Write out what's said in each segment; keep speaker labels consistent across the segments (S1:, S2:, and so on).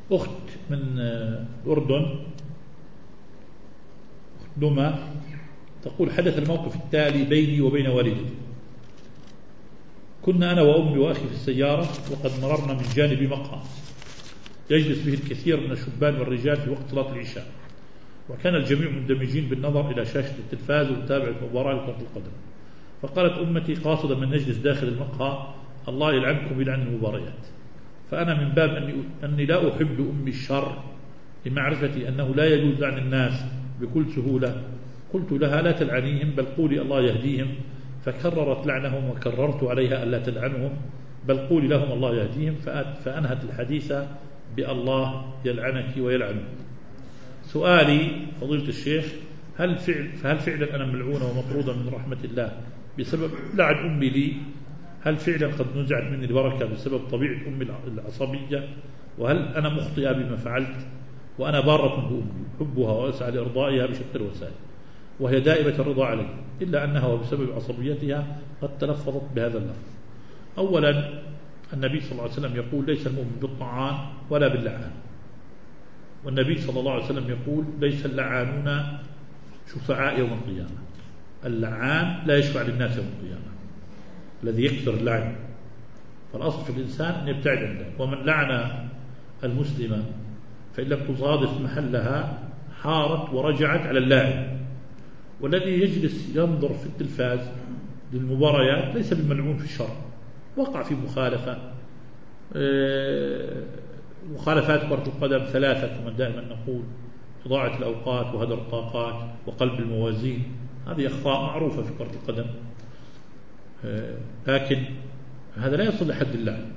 S1: أخت من الأردن، أخت نما، تقول: حدث الموقف التالي بيني وبين والدتي. كنا أنا وأمي وأخي في السيارة، وقد مررنا من جانب مقهى يجلس به الكثير من الشبان والرجال في وقت صلاة العشاء، وكان الجميع مندمجين بالنظر إلى شاشة التلفاز ومتابعة مباراة لكرة القدم. فقالت أمتي قاصدة من نجلس داخل المقهى: الله يلعنكم يلعن المباريات. فأنا من باب أني لا أحب لأمي الشر لمعرفتي أنه لا يجوز لعن الناس بكل سهولة، قلت لها: لا تلعنيهم، بل قولي الله يهديهم. فكررت لعنهم، وكررت عليها ألا تلعنهم، بل قولي لهم الله يهديهم. فأنهت الحديث بالله يلعنك ويلعنه. سؤالي فضيلة الشيخ: هل فعلا أنا ملعونة ومطرودة من رحمة الله بسبب لعن أمي لي؟ هل فعلا قد نزعت مني البركة بسبب طبيعة أمي العصبية؟ وهل أنا مخطئة بما فعلت؟ وأنا بارة بأمي، حبها وأسعى لإرضائها بشتى الوسائل، وهي دائمة الرضا علي، إلا أنها وبسبب عصبيتها قد تلفظت بهذا اللفظ. أولا، النبي صلى الله عليه وسلم يقول: ليس المؤمن بالطعان ولا باللعان. والنبي صلى الله عليه وسلم يقول: ليس اللعانون شفعاء يوم القيامة. اللعان لا يشفع للناس يوم القيامة، الذي يكثر اللعن. فالأصل في الإنسان أن يبتعد عن ذلك. ومن لعن المسلمة فإن لم تصادف محلها حارت ورجعت على اللاعن. والذي يجلس ينظر في التلفاز للمباريات ليس بملعون في الشر، وقع في مخالفات كرة القدم ثلاثة كما دائما نقول: إضاعة الأوقات، وهدر الطاقات، وقلب الموازين. هذه أخطاء معروفة في كرة القدم، لكن هذا لا يصل لحد اللعن.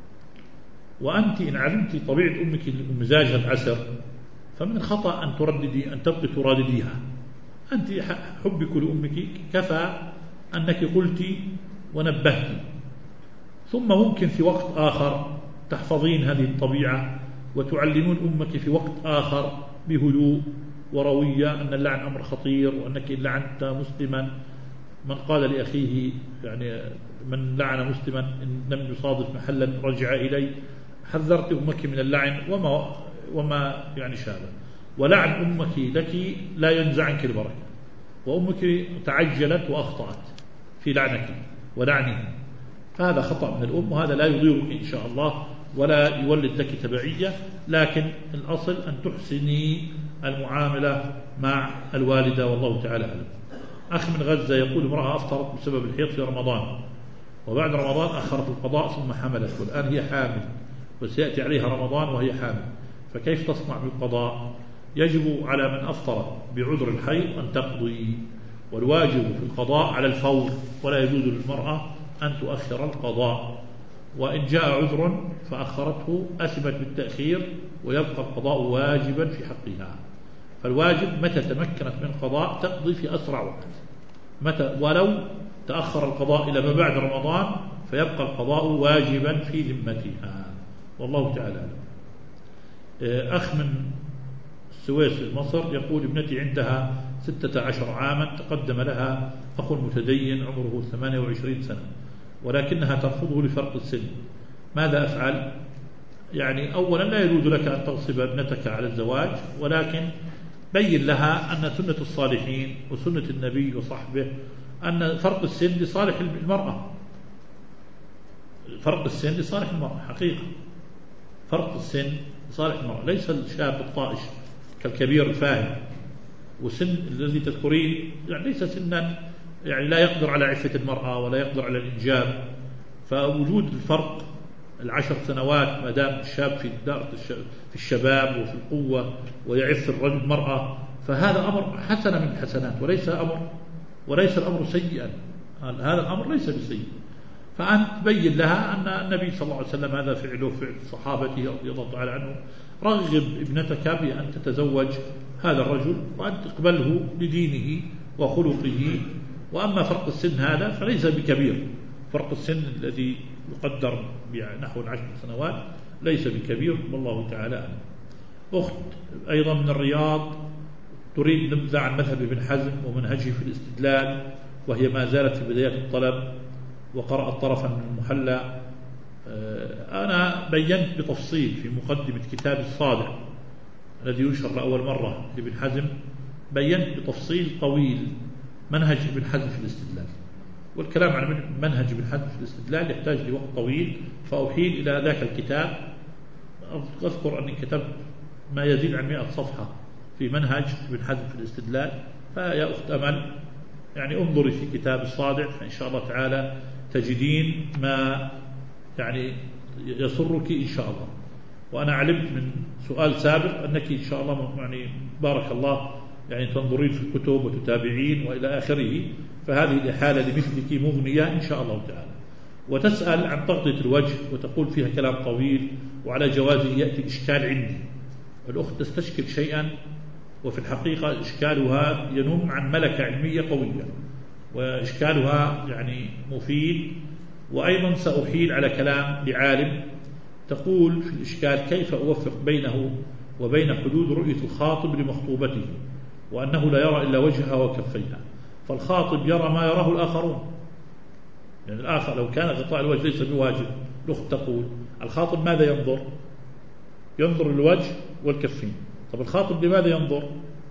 S1: وأنت إن علمت طبيعة أمك ومزاجها العسر، فمن الخطأ أن تبقي ترادديها. أنت حبك لأمك كفى أنك قلت ونبهت، ثم ممكن في وقت آخر تحفظين هذه الطبيعة وتعلمون أمك في وقت آخر بهدوء وروية أن اللعن أمر خطير، وأنك إن لعنت مسلما، من قال لأخيه يعني من لعن مسلما إن لم يصادف محلا رجع إليه، حذرت أمك من اللعن وما يعني شابه. ولعن أمك لك لا ينزع عنك البركة، وأمك تعجلت وأخطأت في لعنك ولعنه، فهذا خطأ من الأم، وهذا لا يضيرك إن شاء الله ولا يولد لك تبعية. لكن الأصل أن تحسني المعاملة مع الوالدة، والله تعالى أعلم. أخ من غزة يقول: امرأة أفطرت بسبب الحيض في رمضان، وبعد رمضان أخرت القضاء ثم حملت، والآن هي حامل وسيأتي عليها رمضان وهي حامل، فكيف تصنع بالقضاء؟ يجب على من أفطر بعذر الحيض أن تقضي، والواجب في القضاء على الفور، ولا يجوز للمرأة أن تؤخر القضاء. وإن جاء عذر فأخرته أثبت بالتأخير، ويبقى القضاء واجبا في حقها. فالواجب متى تمكنت من القضاء تقضي في أسرع وقت، ولو تأخر القضاء إلى ما بعد رمضان فيبقى القضاء واجبا في ذمتها، والله تعالى. أخ من السويس في مصر يقول: ابنتي عندها 16 عاما، تقدم لها أخ متدين عمره 28 سنة، ولكنها ترفضه لفرق السن، ماذا أفعل؟ يعني أولا لا يجوز لك أن تغصب ابنتك على الزواج، ولكن بين لها أن سنة الصالحين وسنة النبي وصحبه أن فرق السن لصالح المرأة، فرق السن لصالح المرأة حقيقة، فرق السن لصالح المرأة، ليس الشاب الطائش كالكبير الفاهم. وسن الذي تذكرين يعني ليس سنا يعني لا يقدر على عفة المرأة ولا يقدر على الإنجاب، فوجود الفرق 10 سنوات ما دام الشاب في الشباب وفي القوة ويعف الرجل المرأة، فهذا أمر حسن من الحسنات، وليس الأمر سيئا، هذا الأمر ليس بسيء. فأنت تبين لها أن النبي صلى الله عليه وسلم هذا فعله فعل صحابته رضي الله تعالى عنه، رغب ابنتك بأن تتزوج هذا الرجل وأن تقبله لدينه وخلقه. وأما فرق السن هذا فليس بكبير، فرق السن الذي يقدر بنحو 10 سنوات ليس بكبير، والله تعالى أعلم. أخت أيضا من الرياض تريد نبذة عن مذهب ابن حزم ومنهجه في الاستدلال، وهي ما زالت في بداية الطلب، وقرأت طرفا من المحلى أنا بينت بتفصيل في مقدمة كتاب الصادع الذي ينشر لأول مرة لابن حزم، بينت بتفصيل طويل منهج ابن حزم في الاستدلال، والكلام عن منهج ابن حزم في الاستدلال يحتاج لوقت طويل، فأحيل إلى ذاك الكتاب. أذكر أني كتبت ما يزيد عن 100 صفحة في منهج ابن حزم في الاستدلال، فيا أخت أمل يعني انظري في كتاب الصادع، فإن شاء الله تعالى تجدين ما يعني يسرك إن شاء الله. وأنا علمت من سؤال سابق أنك إن شاء الله يعني بارك الله يعني تنظرين في الكتب وتتابعين وإلى آخره، فهذه الإحالة لمثلك مغنية إن شاء الله تعالى. وتسأل عن تغطية الوجه وتقول فيها كلام طويل وعلى جوازه يأتي الإشكال عندي. الأخت تستشكل شيئا وفي الحقيقة إشكالها ينم عن ملكة علمية قوية، وإشكالها يعني مفيد. وأيضا سأحيل على كلام لعالم تقول في الإشكال كيف أوفق بينه وبين حدود رؤية الخاطب لمخطوبته، وأنه لا يرى إلا وجهها وكفيها، فالخاطب يرى ما يراه الآخرون. يعني الآخر لو كان غطاء الوجه ليس بواجب، الأخت تقول الخاطب ماذا ينظر؟ ينظر للوجه والكفين. طب الخاطب لماذا ينظر؟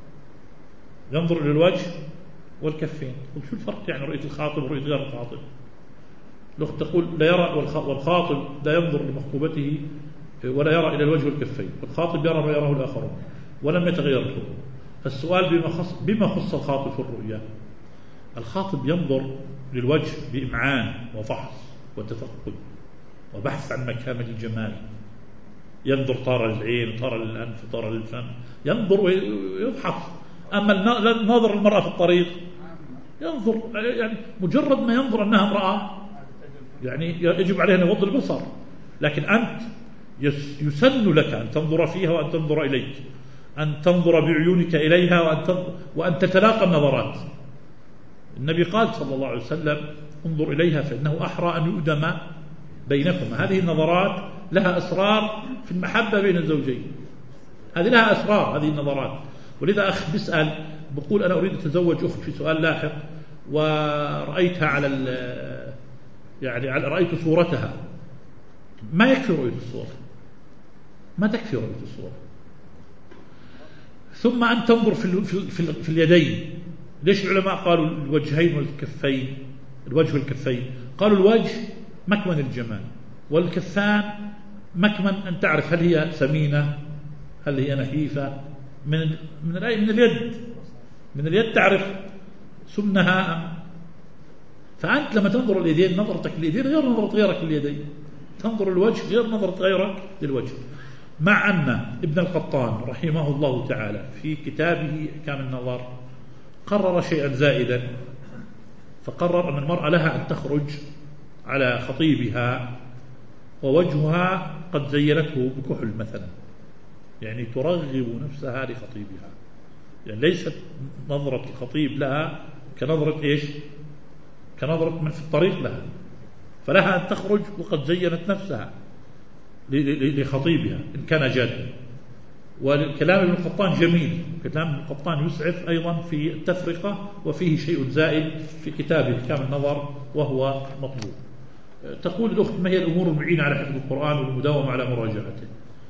S1: ينظر للوجه والكفين. قلت شو الفرق يعني رؤية الخاطب ورؤية غير الخاطب؟ الأخت تقول لا يرى، والخاطب لا ينظر لمخطوبته ولا يرى إلى الوجه والكفين، والخاطب يرى ما يراه الآخرون ولم يتغير له. السؤال بما خص الخاطب في الرؤية. الخاطب ينظر للوجه بإمعان وفحص وتفقد وبحث عن مكامن الجمال، ينظر طار للعين طار للأنف طار للفم، ينظر ويبحث. أما نظر المرأة في الطريق ينظر يعني مجرد ما ينظر أنها امرأة يعني يجب عليه أن يغض البصر، لكن أنت يسن لك أن تنظر فيها وأن تنظر إليك، أن تنظر بعيونك إليها وأن تتلاقى النظرات. النبي قال صلى الله عليه وسلم انظر إليها فإنه أحرى أن يؤدم بينكم. هذه النظرات لها أسرار في المحبة بين الزوجين، هذه لها أسرار هذه النظرات. ولذا أخ بيسأل بقول أنا أريد أتزوج أخت في سؤال لاحق ورأيتها يعني رأيت صورتها. ما يكفي رؤية الصور، ما تكفي رؤية الصور. ثم أن تنظر في اليدين. ليش العلماء قالوا الوجهين والكفين؟ الوجه والكفين قالوا الوجه مكمن الجمال، والكفان مكمن أن تعرف هل هي سمينة هل هي نحيفة. من اليد تعرف سمنها. فأنت لما تنظر اليدين نظرتك لليدين غير نظرة غيرك لليدين، تنظر الوجه غير نظرة غيرك للوجه. مع أن ابن القطان رحمه الله تعالى في كتابه أحكام النظر قرر شيئا زائدا، فقرر أن المرأة لها أن تخرج على خطيبها ووجهها قد زينته بكحل مثلا، يعني ترغب نفسها لخطيبها، يعني ليست نظرة الخطيب لها كنظرة إيش؟ كنظرة من في الطريق لها، فلها أن تخرج وقد زينت نفسها لخطيبها إن كان جادا. والكلام ابن القطان جميل، كلام ابن القطان يسعف أيضا في التفرقة، وفيه شيء زائد في كتابه أحكام النظر وهو مطلوب. تقول الأخت ما هي الأمور المعينة على حفظ القرآن والمداومة على مراجعته؟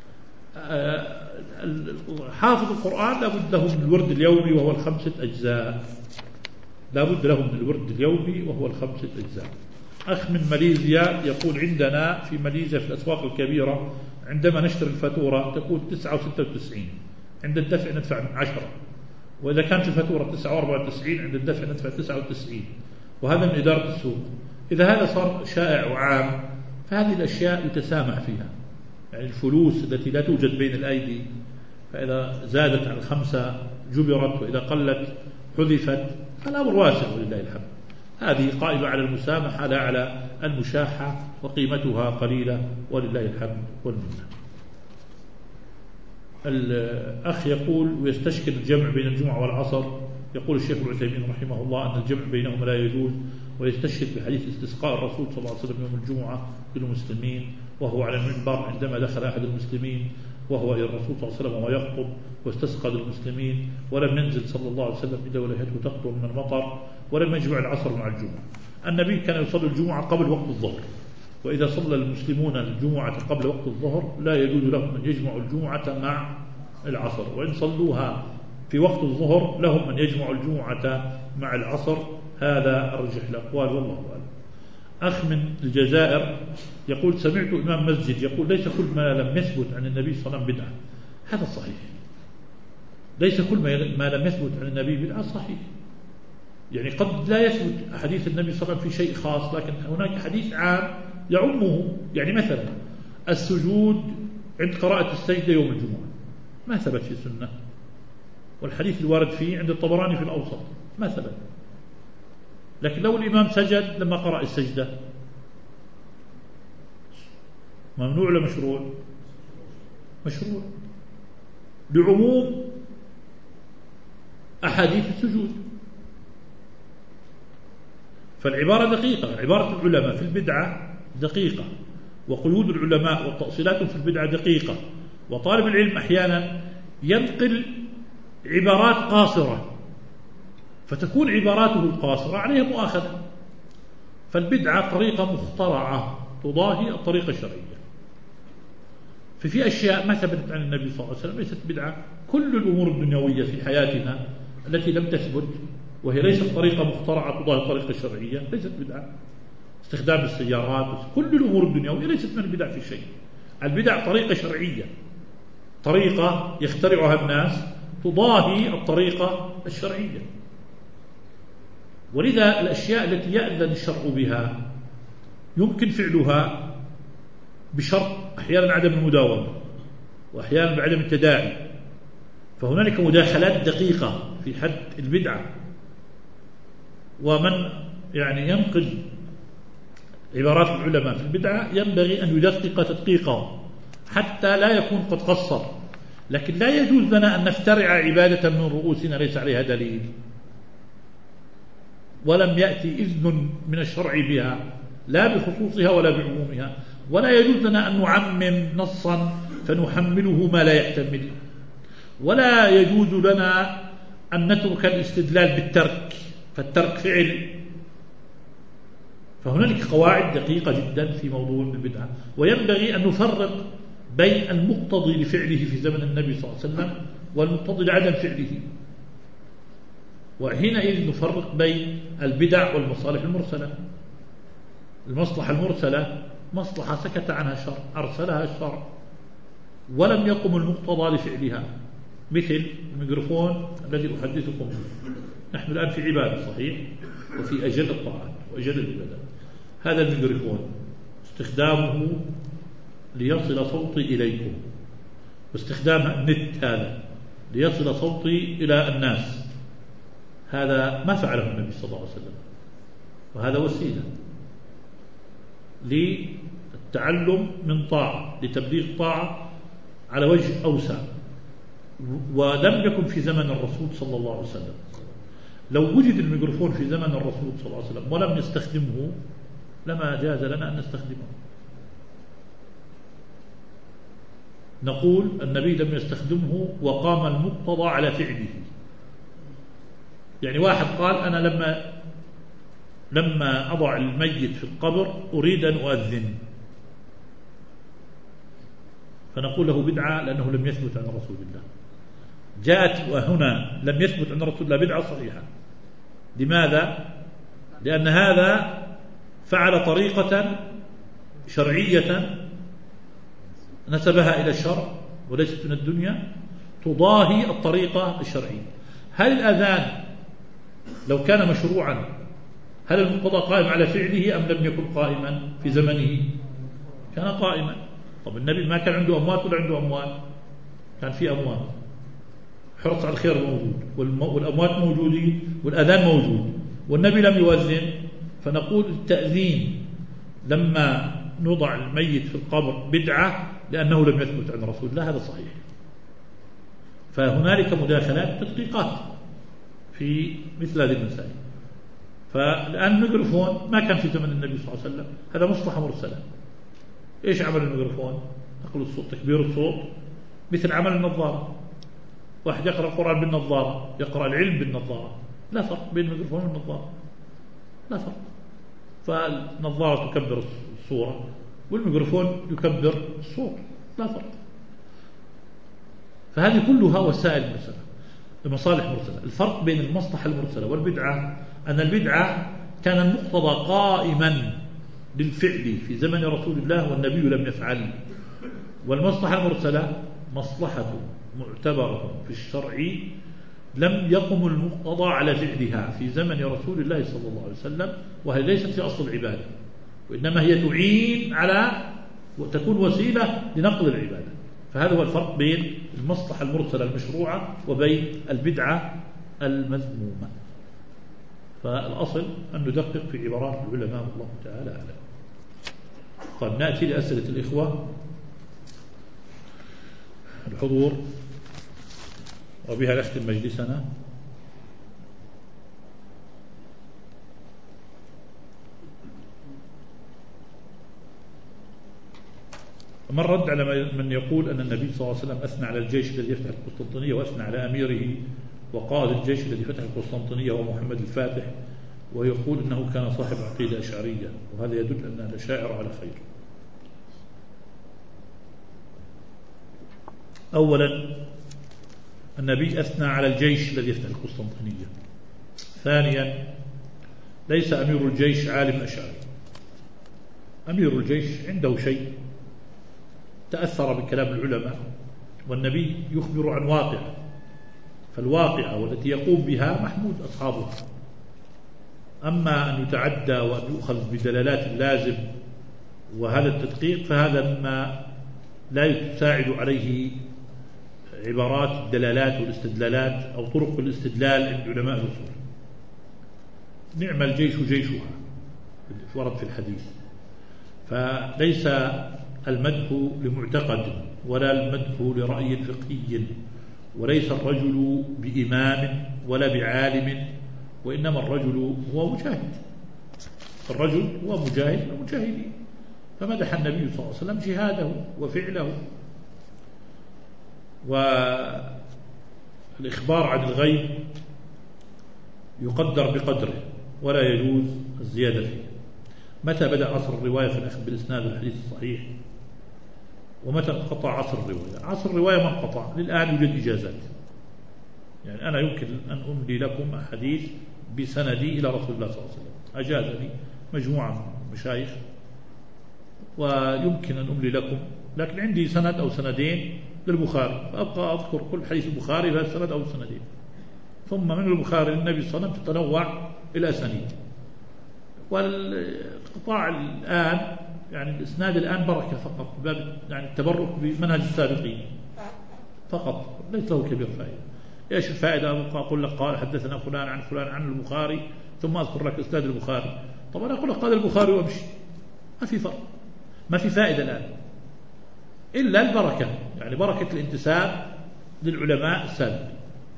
S1: حافظ القرآن لابد له من الورد اليومي وهو 5 أجزاء، لابد له من الورد اليومي وهو 5 أجزاء. أخ من ماليزيا يقول عندنا في ماليزيا في الأسواق الكبيرة عندما نشتري الفاتورة تكون 9.96، عند الدفع ندفع 10، وإذا كانت الفاتورة 9.94 عند الدفع ندفع 99، وهذا من إدارة السوق. إذا هذا صار شائع وعام فهذه الأشياء يتسامح فيها، يعني الفلوس التي لا توجد بين الأيدي فإذا زادت عن 5 جبرت، وإذا قلت حذفت، فالأمر واسع ولله الحمد. هذه قائمة على المسامحة لا على المشاحة، وقيمتها قليلة ولله الحمد والمنة. الأخ يقول ويستشكل الجمع بين الجمعة والعصر. يقول الشيخ ابن عثيمين رحمه الله أن الجمع بينهما لا يجوز، ويستشهد بحديث استسقاء الرسول صلى الله عليه وسلم يوم الجمعة للمسلمين وهو على المنبر عندما دخل أحد المسلمين وهو إلى الرسول صلى الله عليه وسلم وهو يخطب واستسقى للمسلمين، ولم ينزل صلى الله عليه وسلم إلا ولحيته تقطر من المطر، ولم يجمع العصر مع الجمعة. النبي كان يصلي الجمعة قبل وقت الظهر، وإذا صلى المسلمون الجمعة قبل وقت الظهر لا يجوز لهم أن يجمعوا الجمعة مع العصر، وإن صلوها في وقت الظهر لهم أن يجمعوا الجمعة مع العصر. هذا أرجح الأقوال والله أعلم. أخ من الجزائر يقول: سمعت إمام مسجد يقول: ليس كل ما لم يثبت عن النبي صلى الله عليه وسلم بدعة. هذا صحيح، ليس كل ما لم يثبت عن النبي بدعة صحيح. يعني قد لا يثبت حديث النبي صلى الله عليه وسلم في شيء خاص، لكن هناك حديث عام يعمه. يعني مثلا السجود عند قراءة السجدة يوم الجمعة ما ثبت في السنة، والحديث الوارد فيه عند الطبراني في الأوسط ما ثبت. لكن لو الإمام سجد لما قرأ السجدة ممنوع ولا مشروع؟ مشروع لعموم أحاديث السجود. فالعبارة دقيقة، عبارة العلماء في البدعة دقيقة، وقيود العلماء وتأصيلاتهم في البدعة دقيقة. وطالب العلم أحيانا ينقل عبارات قاصرة فتكون عباراته القاصرة عليها مؤاخذة. فالبدعة طريقة مخترعة تضاهي الطريقة الشرعية. في أشياء ما ثبتت عن النبي صلى الله عليه وسلم ليست بدعة. كل الأمور الدنيوية في حياتنا التي لم تثبت وهي ليست طريقة مخترعة تضاهي الطريقة الشرعية ليست بدعة. استخدام السيارات، كل الأمور الدنيوية ليست من البدع في شيء. البدع طريقة شرعية، طريقة يخترعها الناس تضاهي الطريقة الشرعية. ولذا الأشياء التي يأذن الشرع بها يمكن فعلها بشرط أحيانا عدم المداومة وأحيانا بعدم التداعي. فهنالك مداخلات دقيقة في حد البدعة. ومن يعني ينقل عبارات العلماء في البدعة ينبغي أن يدقق تدقيقا حتى لا يكون قد قصر. لكن لا يجوز لنا أن نخترع عبادة من رؤوسنا ليس عليها دليل ولم يأتي إذن من الشرع بها لا بخصوصها ولا بعمومها. ولا يجوز لنا أن نعمم نصا فنحمله ما لا يحتمل. ولا يجوز لنا أن نترك الاستدلال بالترك، فالترك فعل. فهنالك قواعد دقيقة جدا في موضوع البدعة. وينبغي أن نفرق بين المقتضي لفعله في زمن النبي صلى الله عليه وسلم والمقتضي لعدم فعله. وحينئذ نفرق بين البدع والمصالح المرسلة. المصلحة المرسلة مصلحة سكت عنها الشرع، أرسلها الشرع ولم يقم المقتضى لفعلها، مثل الميكروفون الذي أحدثكم به. نحن الآن في عبادة صحيح، وفي أجل الطاعات وأجل العبادات. هذا الميكروفون استخدامه ليصل صوتي إليكم، واستخدام النت هذا ليصل صوتي إلى الناس، هذا ما فعله النبي صلى الله عليه وسلم. وهذا وسيلة للتعلم من طاعة، لتبليغ طاعة على وجه أوسع. ولم يكن في زمن الرسول صلى الله عليه وسلم. لو وجد الميكروفون في زمن الرسول صلى الله عليه وسلم ولم نستخدمه لما جاز لنا أن نستخدمه. نقول النبي لم يستخدمه وقام المقتضى على فعله. يعني واحد قال أنا لما أضع الميت في القبر أريد أن أؤذن، فنقول له بدعة لأنه لم يثبت عن رسول الله. جاءت وهنا لم يثبت عن رسول الله بدعة صحيحة. لماذا؟ لأن هذا فعل طريقة شرعية نسبها إلى الشرع وليست من الدنيا تضاهي الطريقة الشرعية. هل الأذان لو كان مشروعا هل المقتضى قائم على فعله أم لم يكن قائما في زمنه؟ كان قائما. طب النبي ما كان عنده أموات ولا عنده أموال؟ كان في أموال، حرص على الخير موجود، والأموات موجودين، والأذان موجود، والنبي لم يؤذن. فنقول التأذين لما نضع الميت في القبر بدعة لأنه لم يثبت عن رسول الله، هذا صحيح. فهنالك مداخلات تدقيقات في مثل هذه المسائل. فالآن الميكروفون ما كان في زمن النبي صلى الله عليه وسلم، هذا مصلحة مرسلة. إيش عمل الميكروفون؟ نقل الصوت، تكبير الصوت، مثل عمل النظارة. واحد يقرأ القرآن بالنظارة، يقرأ العلم بالنظارة، لا فرق بين الميكروفون والنظارة، لا فرق. فالنظارة تكبر الصورة والميكروفون يكبر الصوت، لا فرق. فهذه كلها وسائل مرسلة، مصالح مرسلة. الفرق بين المصلحة المرسلة والبدعة أن البدعة كان المقتضى قائما للفعل في زمن رسول الله والنبي لم يفعل، والمصلحة المرسلة مصلحة معتبرة في الشرع لم يقم المقتضى على فعلها في زمن رسول الله صلى الله عليه وسلم، وهي ليست في أصل العبادة، وإنما هي تعين على وتكون وسيلة لنقل العبادة. فهذا هو الفرق بين المصلحة المرسلة المشروعة وبين البدعة المذمومة. فالأصل أن ندقق في عبارات العلماء والله تعالى أعلم. طيب نأتي لأسئلة الإخوة الحضور وبها نختم مجلسنا. ما الرد على من يقول أن النبي صلى الله عليه وسلم أثنى على الجيش الذي يفتح القسطنطينية وأثنى على أميره وقائد الجيش الذي فتح القسطنطينية ومحمد الفاتح، ويقول أنه كان صاحب عقيدة أشعرية، وهذا يدل أن الأشاعرة على خير. أولا النبي أثنى على الجيش الذي يفتح القسطنطينية. ثانيا ليس أمير الجيش عالم أشعري، أمير الجيش عنده شيء تأثر بكلام العلماء، والنبي يخبر عن واقع، فالواقعة والتي يقوم بها محمود أصحابها. أما أن يتعدى وأن يؤخذ بدلالات اللازم وهذا التدقيق فهذا مما لا يساعد عليه عبارات الدلالات والاستدلالات أو طرق الاستدلال عند علماء الأصول. نعم الجيش جيشها ورد في الحديث. فليس المدح لمعتقد ولا المدح لرأي فقهي، وليس الرجل بإمام ولا بعالم، وإنما الرجل هو مجاهد، الرجل هو مجاهد ومجاهدين. فمدح النبي صلى الله عليه وسلم جهاده وفعله. والإخبار عن الغيب يقدر بقدره ولا يجوز الزيادة فيه. متى بدأ عصر الرواية في الأخذ بالإسناد الحديث الصحيح، ومتى انقطع عصر الرواية؟ عصر الرواية ما انقطع، للآن يوجد إجازات. يعني أنا يمكن أن أملي لكم أحاديث بسندي إلى رسول الله صلى الله عليه وسلم، أجازني مجموعة من المشايخ، ويمكن أن أملي لكم، لكن عندي سند أو سندين للبخاري، فأبقى أذكر كل حديث البخاري بهذا السند أو السندين، ثم من البخاري للنبي صلى الله عليه وسلم تتنوع إلى أسانيد. والقطاع الآن يعني الإسناد الآن بركة فقط، باب يعني التبرك بمنهج السابقين فقط، ليس له كبير فائدة. إيش الفائدة؟ أبقى أقول لك قال حدثنا فلان عن فلان عن البخاري ثم أذكر لك إسناد البخاري. طبعا أقول لك قال البخاري وأمشي، ما في فرق، ما في فائدة الآن إلا البركة، يعني بركة الانتساب للعلماء السابقين.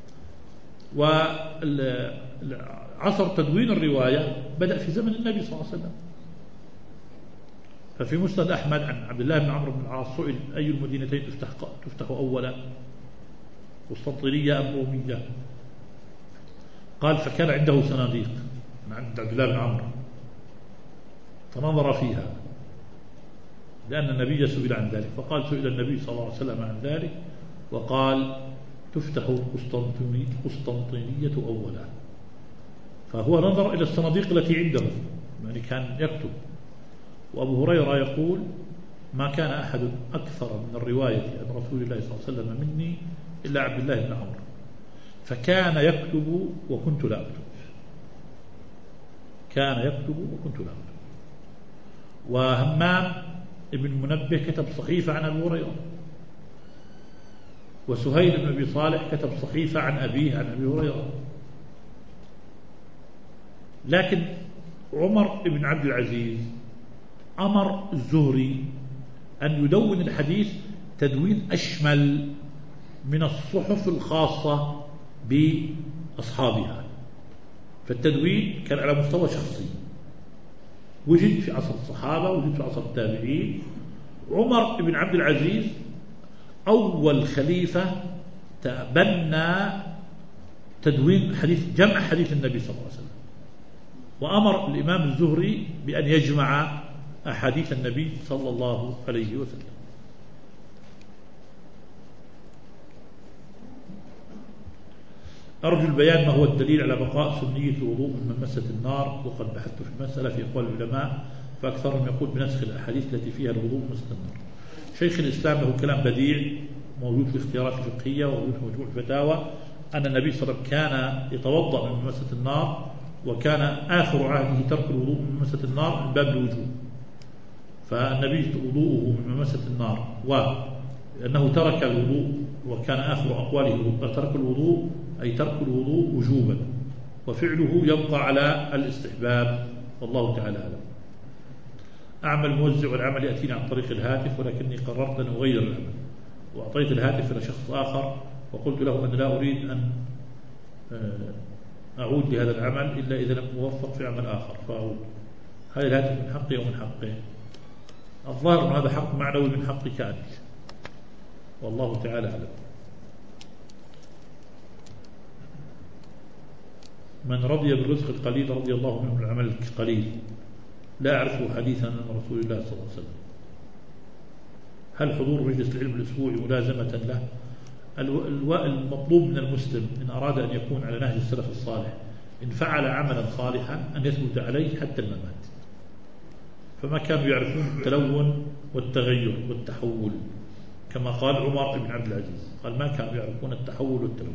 S1: وعصر تدوين الرواية بدأ في زمن النبي صلى الله عليه وسلم. ففي مسند أحمد عن عبد الله بن عمرو بن العاص سئل أي المدينتين تفتح أولا، قسطنطينية أم رومية؟ قال فكان عنده صناديق عند عبد الله بن عمرو فنظر فيها، لأن النبي سئل عن ذلك، فقال سئل النبي صلى الله عليه وسلم عن ذلك وقال تفتح القسطنطينية أولا. فهو نظر إلى الصناديق التي عنده، يعني كان يكتب. وأبو هريرة يقول ما كان أحد أكثر من الرواية عن رسول الله صلى الله عليه وسلم مني إلا عبد الله بن عمرو، فكان يكتب وكنت لا أكتب، كان يكتب وكنت لا أكتب. وهمام ابن منبه كتب صحيفة عن أبو هريرة، وسهيل بن أبي صالح كتب صحيفة عن أبيه عن أبي هريرة. لكن عمر بن عبد العزيز أمر الزهري أن يدون الحديث تدوين أشمل من الصحف الخاصة بأصحابها، فالتدوين كان على مستوى شخصي، وجد في عصر الصحابة وجد في عصر التابعين. عمر بن عبد العزيز أول خليفة تبنى تدوين حديث، جمع حديث النبي صلى الله عليه وسلم، وأمر الإمام الزهري بأن يجمع أحاديث النبي صلى الله عليه وسلم. أرجو البيان ما هو الدليل على بقاء سنية الوضوء من مسة النار، وقد بحثت في المسألة في أقوال العلماء فأكثرهم يقول بنسخ الأحاديث التي فيها الوضوء من مسة النار. شيخ الإسلام له كلام بديع موجود في اختيارات الفقهية وموجود في مجموع الفتاوى أن النبي صلى الله عليه وسلم كان يتوضأ من مسة النار، وكان آخر عهده ترك الوضوء من مسة النار من باب الوجوب. فالنبي وضوءه من مسة النار، وأنه ترك الوضوء وكان آخر أقواله ترك الوضوء، أي ترك الوضوء وجوبا، وفعله يبقى على الاستحباب، والله تعالى أعلم. أعمل موزع والعمل يأتيني عن طريق الهاتف، ولكني قررت أن أغير العمل، وأعطيت الهاتف إلى شخص آخر وقلت له أن لا أريد أن أعود لهذا العمل إلا إذا لم أوفق في عمل آخر فأعود. هذا الهاتف من حقي ومن حقه. الظاهر أن هذا حق معنوي من حقك أنت، والله تعالى أعلم. من رضي بالرزق القليل رضي الله منه العمل القليل. لا أعرف حديثا عن رسول الله صلى الله عليه وسلم. هل حضور مجلس العلم الأسبوعي ملازمة له؟ المطلوب من المسلم إن أراد أن يكون على نهج السلف الصالح، إن فعل عملا صالحا أن يثبت عليه حتى الممات. فما كانوا يعرفون التلون والتغير والتحول، كما قال عمر بن عبد العزيز، قال ما كانوا يعرفون التحول والتلون.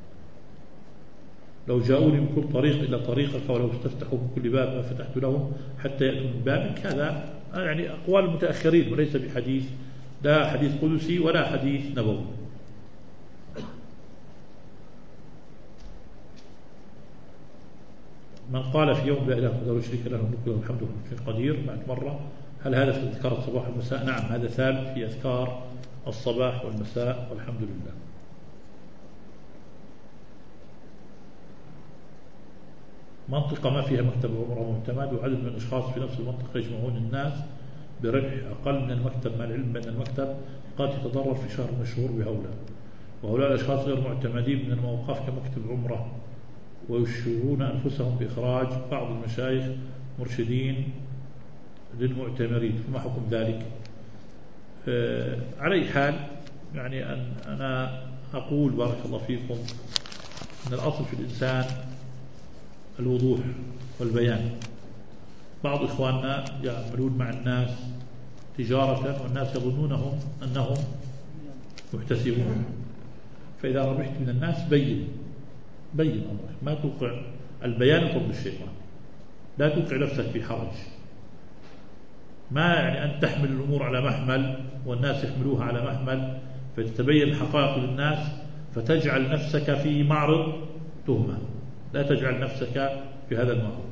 S1: لو جاءوني من كل طريق إلى طريقك ولو استفتحوا من كل باب ما فتحت لهم حتى يأتوا من بابك. هذا يعني أقوال المتأخرين وليس بحديث، لا حديث قدسي ولا حديث نبوي. من قال في يوم لا إله إلا الله شريك له الملك وله الحمد وهو على كل شيء قدير 100 مرة، هل هذا في أذكار الصباح والمساء؟ نعم، هذا ثابت في أذكار الصباح والمساء والحمد لله. منطقة ما فيها مكتب عمره معتمد، وعدد من الأشخاص في نفس المنطقة يجمعون الناس بربح أقل من المكتب، مع العلم بأن المكتب قد يتضرر في شهر من الشهور بهؤلاء، وهؤلاء الأشخاص غير معتمدين من الموقف كمكتب عمره، ويشغلون أنفسهم بإخراج بعض المشايخ مرشدين للمعتمرين، فما حكم ذلك؟ على أي حال، يعني أنا أقول بارك الله فيكم أن الأصل في الإنسان الوضوح والبيان. بعض إخواننا يعملون مع الناس تجارة والناس يظنونهم أنهم محتسبون، فإذا ربحت من الناس بين أمرك، ما توقع البيان طرد الشيطان، لا توقع نفسك في حرج. ما يعني أن تحمل الأمور على محمل والناس يحملوها على محمل فتتبين الحقائق للناس فتجعل نفسك في معرض تهمة. لا تجعل نفسك في هذا المعرض.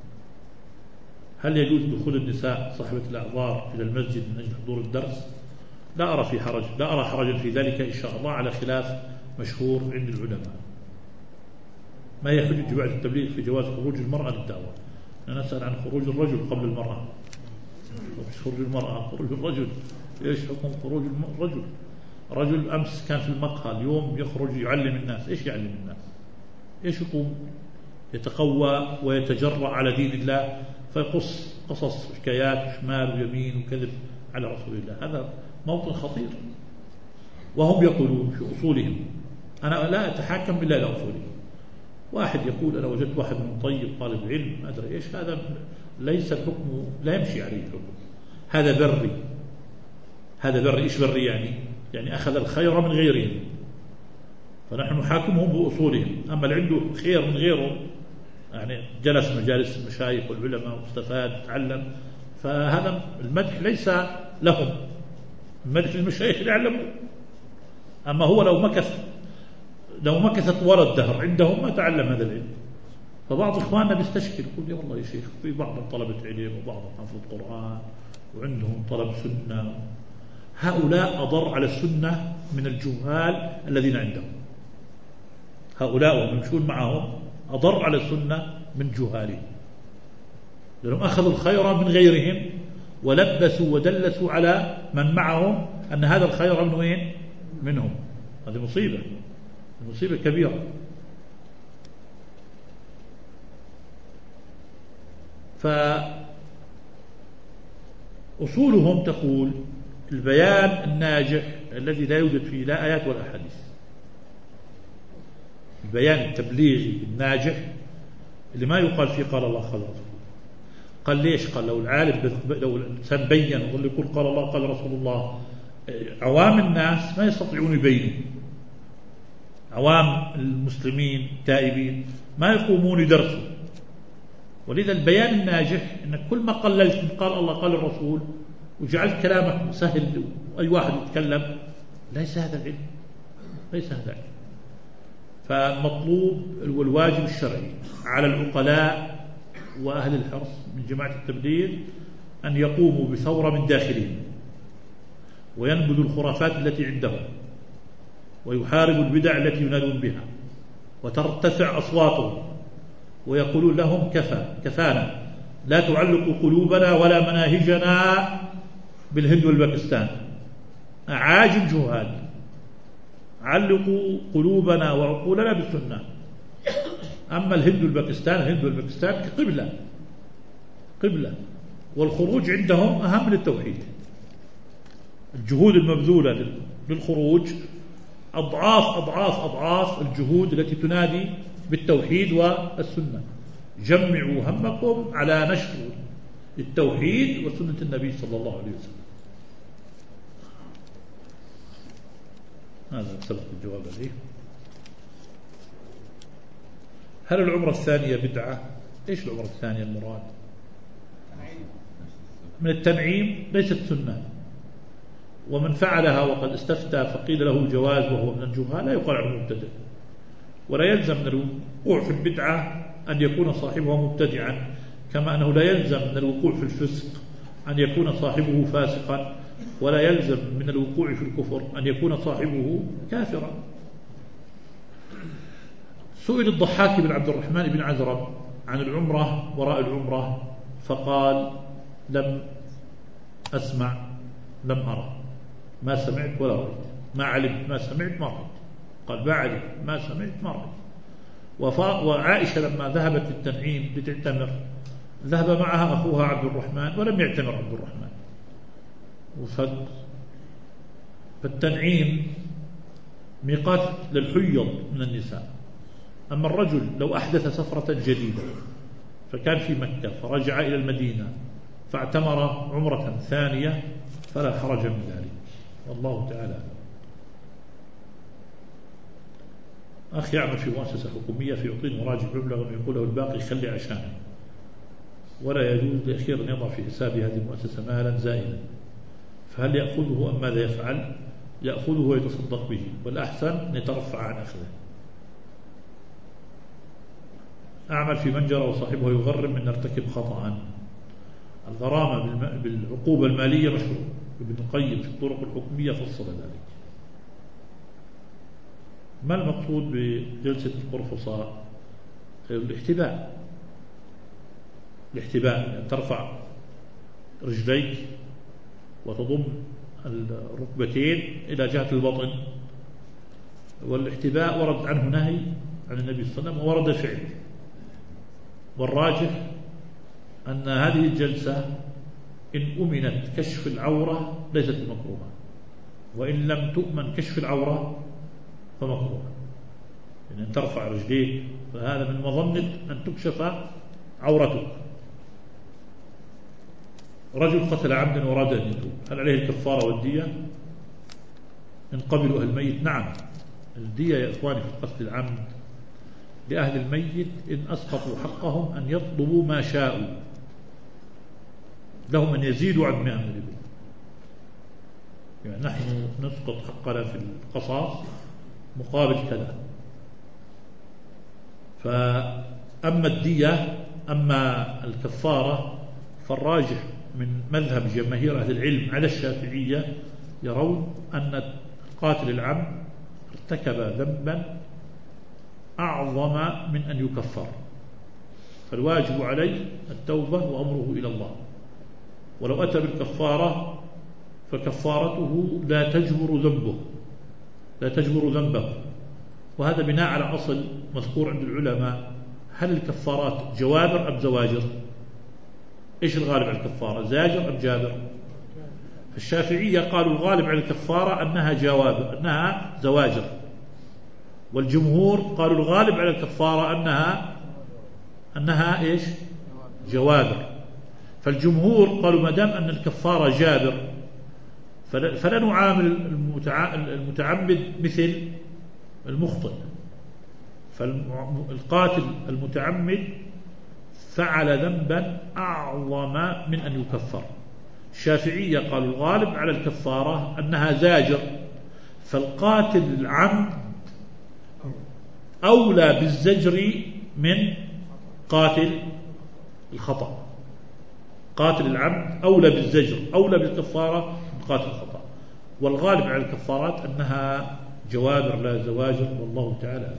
S1: هل يجوز دخول النساء صاحبة الأعذار إلى المسجد من أجل حضور الدرس؟ لا أرى حرجا في ذلك إن شاء الله، على خلاف مشهور عند العلماء. ما هي حجة جماعة التبليغ في جواز خروج المرأة للدعوة؟ أنا أسأل عن خروج الرجل قبل المرأة، مش خروج المرأة، خروج الرجل. إيش حكم خروج الرجل؟ رجل أمس كان في المقهى، اليوم يخرج يعلم الناس. إيش يعلم الناس؟ إيش يقوم يتقوى ويتجرأ على دين الله فيقص قصص حكايات شمال ويمين وكذب على رسول الله؟ هذا موطن خطير. وهم يقولون في أصولهم، أنا لا أتحاكم إلا لأصولهم. واحد يقول أنا وجدت واحد من طيب طالب علم ما أدري إيش، هذا ليس الحكم، لا يمشي عليه الحكم. هذا بري. إيش بري يعني أخذ الخير من غيرهم، فنحن نحاكمهم بأصولهم. أما اللي عنده خير من غيره، يعني جلس مجالس المشايخ والعلماء واستفاد تعلم، فهذا المدح ليس لهم، المدح للمشايخ اللي علموا. أما هو لو مكث طوال الدهر عندهم ما تعلم هذا العلم. فبعض إخواننا بيستشكل يقول يا والله يا شيخ في بعضهم طلبة علم وبعضهم حفظ قرآن وعندهم طلب سنة، هؤلاء أضر على السنة من الجهال الذين عندهم. هؤلاء وممشون معهم أضر على السنة من جهالهم، لأنهم أخذوا الخير من غيرهم ولبسوا ودلسوا على من معهم أن هذا الخير من وين؟ منهم. هذه مصيبة كبيرة. أصولهم تقول البيان الناجح الذي لا يوجد فيه لا آيات ولا أحاديث، البيان التبليغي الناجح اللي ما يقال فيه قال الله قال رسول. قال ليش؟ قال لو العالم لو الإنسان بين وظل يقول قال الله قال رسول الله، عوام الناس ما يستطيعون يبينوا، عوام المسلمين التائبين ما يقومون يدرسوا. ولذا البيان الناجح انك كل ما قللت من قال الله قال الرسول وجعلت كلامك سهل واي واحد يتكلم، ليس هذا العلم، ليس هذا العلم. فالمطلوب والواجب الشرعي على العقلاء واهل الحرص من جماعه التبليغ ان يقوموا بثوره من داخلهم وينبذوا الخرافات التي عندهم ويحاربوا البدع التي ينادون بها، وترتفع أصواتهم ويقولون لهم كفانا، لا تعلقوا قلوبنا ولا مناهجنا بالهند والباكستان، أعاجم جهال، علقوا قلوبنا وعقولنا بالسنة. أما الهند والباكستان قبلة، والخروج عندهم أهم من التوحيد. الجهود المبذولة للخروج أضعاف الجهود التي تنادي بالتوحيد والسنة. جمعوا همكم على نشر التوحيد وسنة النبي صلى الله عليه وسلم. هذا سبق الجواب عليه. هل العمرة الثانية بدعة؟ إيش العمرة الثانية المراد؟ من التنعيم، ليست سنة. ومن فعلها وقد استفتى فقيل له جواز وهو من الجهال لا يقال عنه مبتدع، ولا يلزم من الوقوع في البدعة أن يكون صاحبها مبتدعا، كما أنه لا يلزم من الوقوع في الفسق أن يكون صاحبه فاسقا، ولا يلزم من الوقوع في الكفر أن يكون صاحبه كافرا. سئل الضحاك بن عبد الرحمن بن عزرم عن العمرة وراء العمرة فقال: لم أسمع لم أرى، ما سمعت ولا رأيت، ما علمت ما سمعت ما رأيت. قال: ما علمت ما سمعت ما رأيت. وعائشة لما ذهبت للتنعيم لتعتمر ذهب معها أخوها عبد الرحمن ولم يعتمر عبد الرحمن. فالتنعيم ميقات للحيض من النساء. أما الرجل لو أحدث سفرة جديدة فكان في مكة فرجع إلى المدينة فاعتمر عمرة ثانية فلا حرج من ذلك، والله تعالى. أخي يعمل في مؤسسة حكومية فيعطيه مراجع مبلغ ويقول له الباقي خلي عشانه، ولا يجوز لأخير أن يضع في حساب هذه المؤسسة مالا زائدا، فهل يأخذه أم ماذا يفعل؟ يأخذه ويتصدق به، والأحسن أن يترفع عن أخذه. أعمل في منجرة وصاحبه يغرم من نرتكب خطأ. الغرامة بالعقوبة المالية مشروع، ابن القيم في الطرق الحكمية فصل ذلك. ما المقصود بجلسة القرفصاء؟ الاحتباء، يعني ترفع رجليك وتضم الركبتين إلى جهة البطن. والاحتباء ورد عنه نهي عن النبي صلى الله عليه وسلم وورد فعل، والراجح أن هذه الجلسة إن أمنت كشف العورة ليست مكروهة، وإن لم تؤمن كشف العورة فمكروهة. يعني أن ترفع رجليك فهذا من مظنة أن تكشف عورتك. رجل قتل عمدا وأراد أن يتوب، هل عليه الكفارة والدية؟ إن قبلوا أهل الميت نعم. الدية يا إخواني في القتل العمد لأهل الميت إن أسقطوا حقهم أن يطلبوا ما شاءوا، لهم أن يزيدوا عن 100 من الإبل. يعني نحن نسقط حقنا في القصاص مقابل كذا. فأما الدية أما الكفارة فالراجح من مذهب جماهير أهل العلم على الشافعية يرون أن قاتل العمد ارتكب ذنبا أعظم من أن يكفر، فالواجب عليه التوبة وأمره إلى الله. ولو أتى بالكفارة فكفارته لا تجبر ذنبه. وهذا بناء على أصل مذكور عند العلماء: هل الكفارات جوابر أم زواجر؟ إيش الغالب على الكفارة، زاجر أم جابر؟ الشافعية قالوا الغالب على الكفارة أنها زواجر، والجمهور قالوا الغالب على الكفارة أنها إيش؟ جوابر. فالجمهور قالوا ما دام أن الكفارة جابر فلا نعامل المتعمد مثل المخطئ، فالقاتل المتعمد فعل ذنبا أعظم من أن يكفر. الشافعية قالوا الغالب على الكفارة أنها زاجر، فالقاتل العمد أولى بالزجر من قاتل الخطأ. قاتل العمد أولى بالزجر، أولى بالكفارة من قاتل الخطأ. والغالب على الكفارات أنها جوابر لا زواجر، والله تعالى.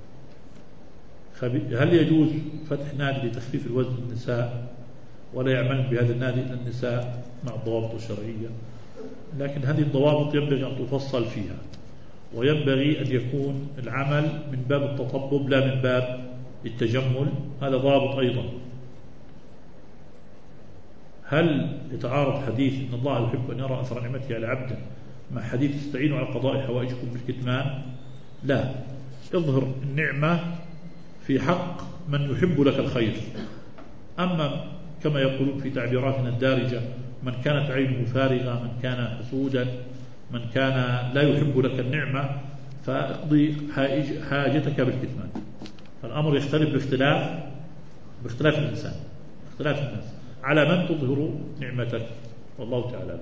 S1: هل يجوز فتح نادي لتخفيف الوزن للنساء ولا يعمل بهذا النادي إلا النساء مع الضوابط الشرعية؟ لكن هذه الضوابط ينبغي أن تفصل فيها، وينبغي أن يكون العمل من باب التطبب لا من باب التجمل، هذا ضابط أيضا. هل يتعارض حديث إن الله يحب أن يرى أثر نعمته على عبده مع حديث استعينوا على قضاء حوائجكم بالكتمان؟ لا، اظهر النعمة في حق من يحب لك الخير. أما كما يقولون في تعبيراتنا الدارجة من كانت عينه فارغة، من كان حسودا، من كان لا يحب لك النعمة، فاقضي حاجتك بالكتمان. فالأمر يختلف باختلاف الإنسان، باختلاف الناس على من تظهر نعمتك، والله تعالى.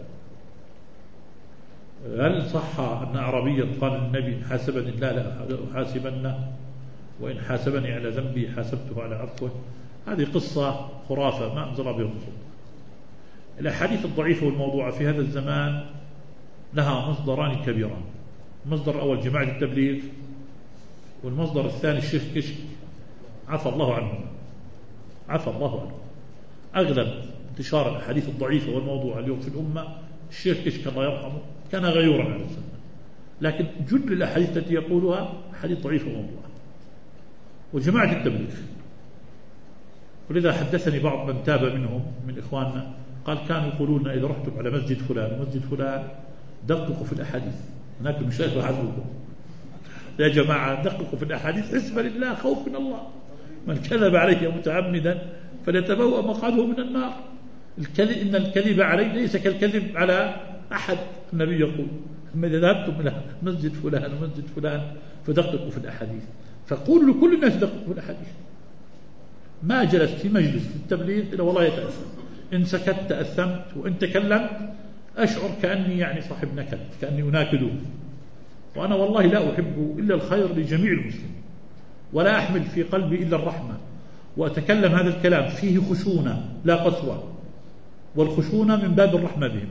S1: هل صح أن أعرابيا قال النبي إن حاسبني لا أحاسبنه، وإن حاسبني على ذنبي حاسبته على عفوه؟ هذه قصة خرافة ما أنزل بها الرسول. الأحاديث الضعيفة والموضوعة في هذا الزمان لها مصدران كبيران. المصدر الأول جماعة التبليغ، والمصدر الثاني الشيخ كشك عفى الله عنه. عفى الله عنه. أغلب انتشار الأحاديث الضعيفة والموضوعة اليوم في الأمة الشيخ كشك الله يرحمه كان غيورا على السنة، لكن جل الأحاديث التي يقولها أحاديث ضعيفة وموضوعة. وجماعة التبليغ، ولذا حدثني بعض من تاب منهم من إخواننا قال كانوا يقولون إذا رحتم على مسجد فلان ومسجد فلان دققوا في الأحاديث، هناك المشايخ يحذروكم يا جماعة دققوا في الأحاديث حسبا لله خوف من الله، من كذب علي متعمدا فليتبوأ مقعده من النار. إن الكذب علي ليس كالكذب على أحد. النبي يقول أما إذا ذهبتم إلى مسجد فلان ومسجد فلان فدققوا في الأحاديث، فقول لكل الناس دققوا في الأحاديث. ما جلست في مجلس في التبليغ إلا والله يتأثم، إن سكت تأثمت، وإن تكلمت أشعر كأني يعني صاحب نكد، كأني أناكده. وأنا والله لا أحب إلا الخير لجميع المسلمين، ولا أحمل في قلبي إلا الرحمة، وأتكلم هذا الكلام فيه خشونة لا قسوة، والخشونة من باب الرحمة بهم.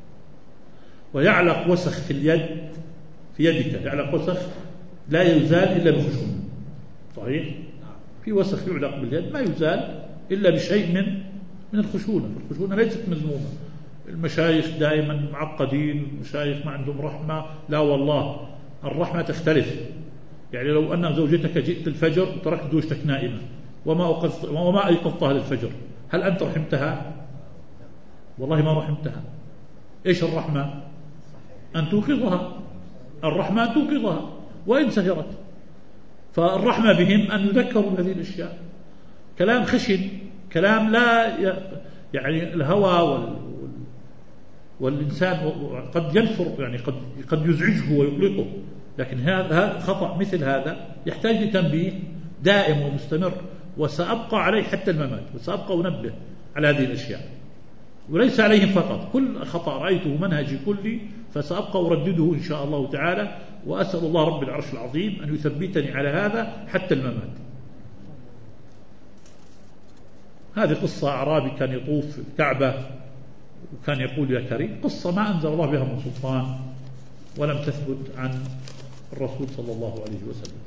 S1: ويعلق وسخ في اليد، في يدك يعلق وسخ لا يزال إلا بخشونة. صحيح؟ في وسخ يعلق باليد ما يزال إلا بشيء من الخشونة. الخشونة ليست مذمومة. المشايخ دائما معقدين، المشايخ ما عندهم رحمة. لا والله الرحمة تختلف. يعني لو أن زوجتك جئت الفجر وتركت زوجتك نائمة وما أيقظتها للفجر، هل أنت رحمتها؟ والله ما رحمتها. إيش الرحمة؟ أن توقظها. الرحمة أن توقظها وإن سهرت. فالرحمة بهم أن يذكروا بهذه الأشياء. كلام خشن، كلام لا يعني الهوى والإنسان قد ينفر، يعني قد يزعجه ويقلقه، لكن هذا خطأ مثل هذا يحتاج لتنبيه دائم ومستمر، وسأبقى عليه حتى الممات، وسأبقى أنبه على هذه الأشياء. وليس عليهم فقط، كل خطأ رأيته منهجي كلي فسأبقى أردده إن شاء الله تعالى، وأسأل الله رب العرش العظيم أن يثبتني على هذا حتى الممات. هذه قصة أعرابي كان يطوف في الكعبة وكان يقول يا كريم، قصة ما أنزل الله بها من سلطان ولم تثبت عن الرسول صلى الله عليه وسلم.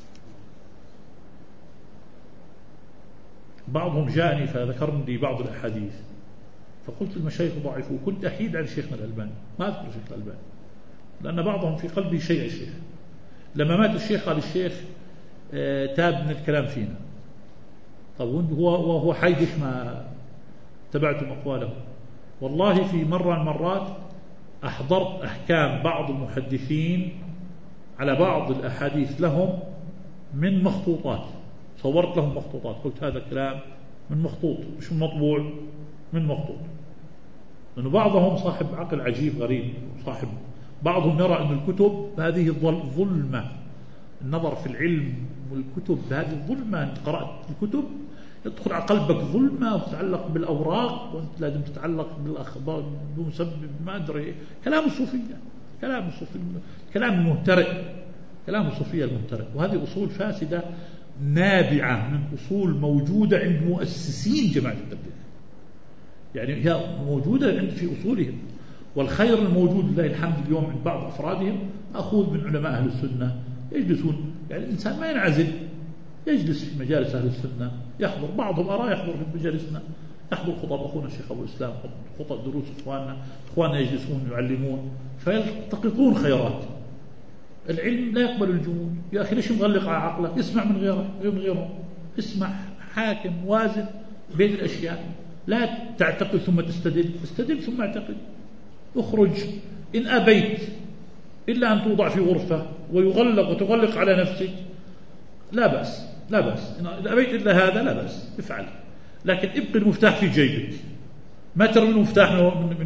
S1: بعضهم جاءني فذكرني لي بعض الأحاديث فقلت المشايخ ضعفوا، كنت أحيد عن شيخنا الألباني، ما أذكر شيخ الألباني لأن بعضهم في قلبي شيء الشيخ. لما مات الشيخ قال الشيخ تاب من الكلام فينا. طب هو حي ليش ما تبعتم أقواله؟ والله في مرة من المرات أحضرت أحكام بعض المحدثين على بعض الأحاديث لهم من مخطوطات، صورت لهم مخطوطات، قلت هذا كلام من مخطوط مش من مطبوع، من مخطوط. لأنه بعضهم صاحب عقل عجيب غريب، بعضهم يرى أن الكتب هذه ظلمة، النظر في العلم والكتب هذه ظلمة، أنت قرأت الكتب يدخل على قلبك ظلمة وتتعلق بالأوراق، وأنت لازم تتعلق بالأخبار بمسبب ما أدري، كلام الصوفية، كلام المهترئ، كلام الصوفية المهترئ. وهذه أصول فاسدة نابعة من أصول موجودة عند مؤسسين جماعة التبليغ، يعني هي موجودة عند في أصولهم، والخير الموجود لله الحمد اليوم عند بعض أفرادهم أخوذ من علماء أهل السنة، يجلسون، يعني الإنسان ما ينعزل، يجلس في مجالس أهل السنة، يحضر، بعضهم أرى يحضر في مجالسنا، يحضر خطب أخونا الشيخ أبو الإسلام، خطب دروس إخواننا يجلسون يعلمون فيلتقطون خيرات. العلم لا يقبل الجمود يا أخي، ليش مغلق على عقله؟ اسمع من غيره، اسمع، حاكم، وازن بين الأشياء، لا تعتقد ثم تستدل، استدل ثم اعتقد، اخرج إن أبيت إلا أن توضع في غرفة ويغلق وتغلق على نفسك لا بأس، إن أبيت إلا هذا لا بأس، افعل، لكن ابقي المفتاح في جيبك، ما ترمي المفتاح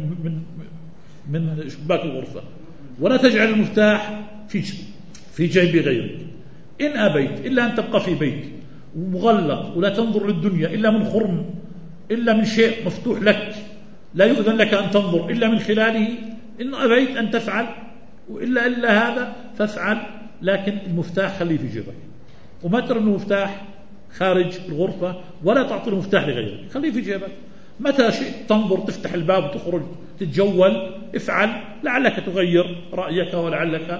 S1: من شباك الغرفة، ولا تجعل المفتاح في جيب غيرك. إن أبيت إلا أن تبقى في بيت ومغلق، ولا تنظر للدنيا إلا من خرم، إلا من شيء مفتوح لك لا يؤذن لك أن تنظر إلا من خلاله، إن أبيت أن تفعل إلا هذا فافعل، لكن المفتاح خليه في جيبك، وما ترمي المفتاح خارج الغرفة، ولا تعطي المفتاح لغيرك، خليه في جيبك، متى شئت تنظر تفتح الباب وتخرج تتجول، افعل، لعلك تغير رأيك ولعله.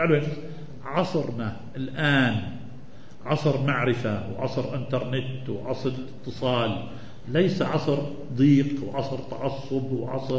S1: عصرنا الآن عصر معرفة وعصر انترنت وعصر اتصال، ليس عصر ضيق وعصر تعصب وعصر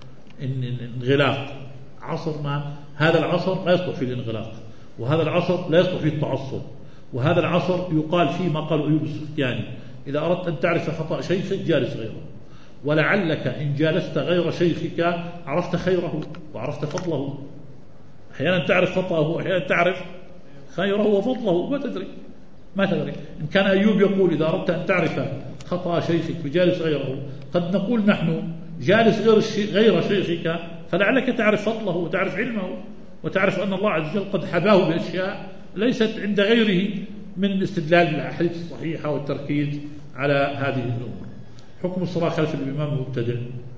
S1: انغلاق. عصرنا هذا العصر لا يصلح فيه الانغلاق، وهذا العصر لا يصلح فيه التعصب، وهذا العصر يقال فيه ما قال أيوب السختياني: إذا أردت أن تعرف خطأ شيخك جالس غيره، ولعلك إن جالست غير شيخك عرفت خيره وعرفت فضله. أحيانا تعرف خطأه وأحيانا تعرف خيره وفضله، ما تدري. إن كان أيوب يقول: إذا أردت أن تعرف خطأ شيخك فجالس غيره، قد نقول نحن: جالس غير شيخك فلعلك تعرف فضله وتعرف علمه وتعرف أن الله عز وجل قد حباه بأشياء ليست عند غيره من الاستدلال بالأحاديث الصحيحة والتركيز على هذه الأمور. حكم الصلاة خلف الإمام المبتدع.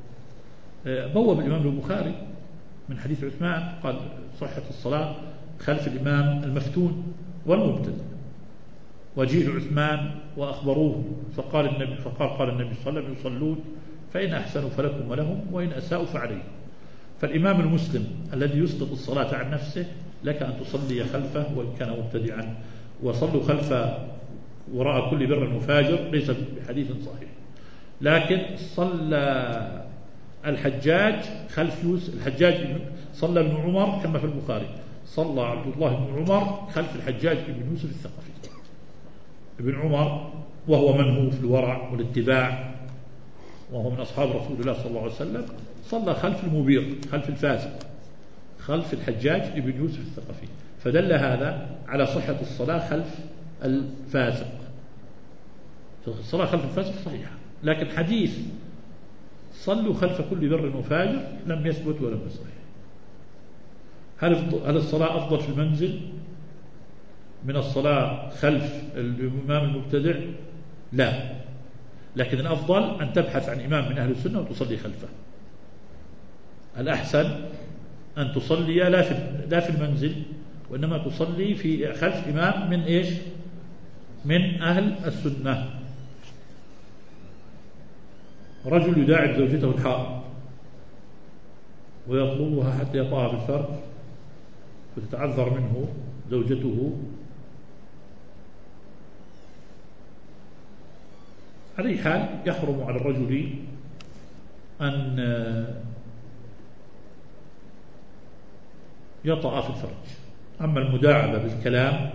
S1: بوب الإمام البخاري من حديث عثمان قال: صحة الصلاة خلف الإمام المفتون والمبتدع. وجيء عثمان وأخبروه قال النبي صلى الله عليه وسلم: يصلون فإن أحسنوا فلكم ولهم، وإن أساءوا فعليهم. فالإمام المسلم الذي يسقط الصلاة عن نفسه لك أن تصلي خلفه وإن كان مبتدعا، وصلوا خلف وراء كل بر وفاجر ليس بحديث صحيح. لكن صلى الحجاج خلف يوسف، الحجاج صلى ابن عمر كما في البخاري، صلى عبد الله بن عمر خلف الحجاج بن يوسف الثقفي. ابن عمر وهو منهو في الورع والاتباع، وهو من أصحاب رسول الله صلى الله عليه وسلم، صلى خلف المبير، خلف الفاسق، خلف الحجاج بن يوسف الثقفي، فدل هذا على صحة الصلاة خلف الفاسق. الصلاة خلف الفاسق صحيحة، لكن حديث صلوا خلف كل بر وفاجر لم يثبت ولم يصح. هل الصلاة أفضل في المنزل من الصلاة خلف الإمام المبتدع؟ لا، لكن الأفضل أن تبحث عن إمام من أهل السنة وتصلي خلفه. الأحسن أن تصلي لا في المنزل، وإنما تصلي في خلف إمام من إيش؟ من أهل السنة. رجل يداعب زوجته الحائض ويطلبها حتى يطأها بالفرج، فتتعذر منه زوجته. على حال يحرم على الرجل أن يطأ في الفرج. أما المداعبة بالكلام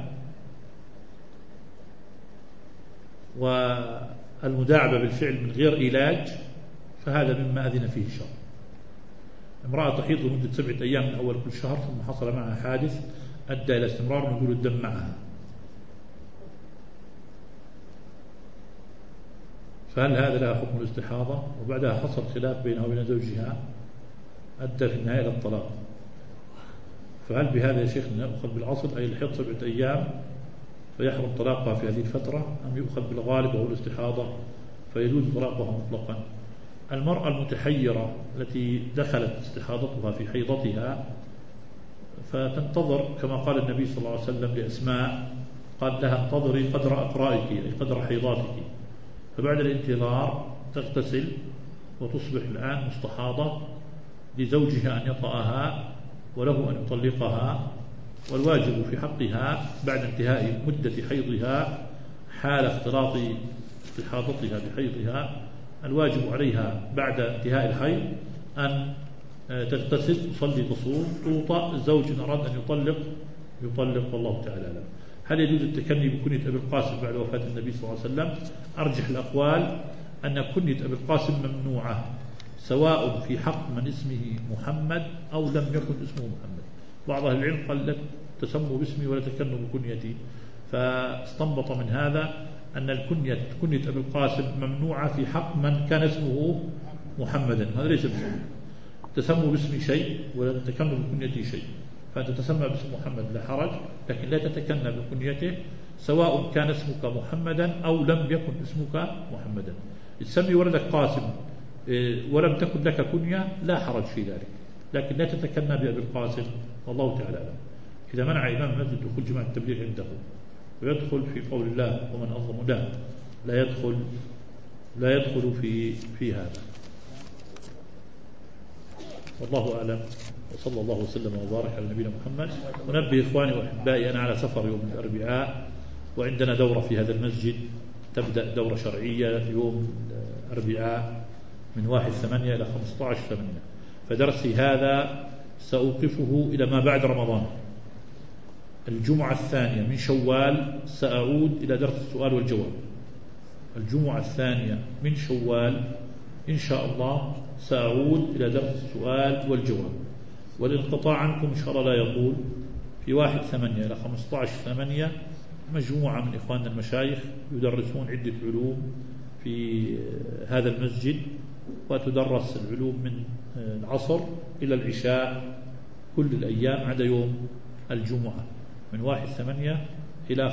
S1: والمداعبة بالفعل من غير علاج فهذا مما أذن فيه الشرع. امرأة تحيض لمدة 7 أيام من أول كل شهر ثم حصل معها حادث أدى إلى استمرار نزول الدم معها، فهل هذا لها حكم الاستحاضة؟ وبعدها حصل خلاف بينها وبين زوجها أدى في النهاية إلى الطلاق، فهل بهذا يا شيخ نأخذ بالعصر أي الحيض 7 أيام فيحرم طلاقها في هذه الفترة، أم يؤخذ بالغالب وهو الاستحاضة فيجوز طلاقها مطلقا؟ المرأة المتحيرة التي دخلت استحاضتها في حيضتها فتنتظر كما قال النبي صلى الله عليه وسلم لأسماء، قال لها انتظري قدر أقرائك أي قدر حيضاتك، فبعد الانتظار تغتسل وتصبح الآن مستحاضة لزوجها أن يطأها وله أن يطلقها، والواجب في حقها بعد انتهاء مدة حيضها حال اختلاط استحاضتها بحيضها، الواجب عليها بعد انتهاء الحيض أن تغتسل تصلي تصوم توطأ، الزوج إن أراد أن يطلق والله تعالى أعلم. هل يجوز التكني بكنية أبي القاسم بعد وفاة النبي صلى الله عليه وسلم؟ أرجح الأقوال أن كنية أبي القاسم ممنوعة سواء في حق من اسمه محمد أو لم يكن اسمه محمد. بعض أهل العلم قال لا تسموا باسمي ولا تكنوا بكنيتي، فاستنبط من هذا أن كنية أبي القاسم ممنوعة في حق من كان اسمه محمدا، هذا ليس باسمه. تسموا باسمي شيء ولا تتكنوا بكنيتي شيء، فأنت تسمى باسم محمد لا حرج، لكن لا تتكنى بكنيته سواء كان اسمك محمدا أو لم يكن اسمك محمدا. تسمي ولدك قاسم ولم تكن لك كنية لا حرج في ذلك، لكن لا تتكنى بأبي القاسم والله تعالى أعلم. إذا منع إمام المسجد دخول جماعة التبليغ عنده ويدخل في قول الله ومن أظلم لا يدخل في هذا، والله أعلم. وصلى الله وسلم وبارك على نبينا محمد. ونبه إخواني وأحبائي أنا على سفر يوم الأربعاء، وعندنا دورة في هذا المسجد تبدأ دورة شرعية يوم الأربعاء من 1/8 إلى 15/8، فدرسي هذا سأوقفه إلى ما بعد رمضان. الجمعة الثانية من شوال سأعود إلى درس السؤال والجواب. الجمعة الثانية من شوال إن شاء الله سأعود إلى درس السؤال والجواب، والانقطاع عنكم إن شاء الله لا يطول. في 1/8 إلى 15/8 مجموعة من إخواننا المشايخ يدرسون عدة علوم في هذا المسجد، وتدرس العلوم من العصر إلى العشاء كل الأيام عدا يوم الجمعة من 1/8 إلى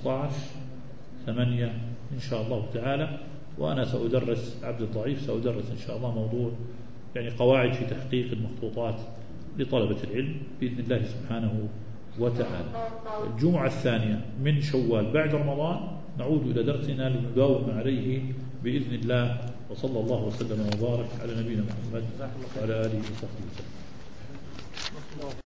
S1: 15/8 إن شاء الله تعالى. وأنا سأدرس عبد الضعيف، سأدرس إن شاء الله موضوع يعني قواعد في تحقيق المخطوطات لطلبة العلم بإذن الله سبحانه وتعالى. الجمعة الثانية من شوال بعد رمضان نعود إلى درسنا لنداوم عليه بإذن الله. وصلى الله وسلم وبارك على نبينا محمد وعلى آله وصحبه وسلم.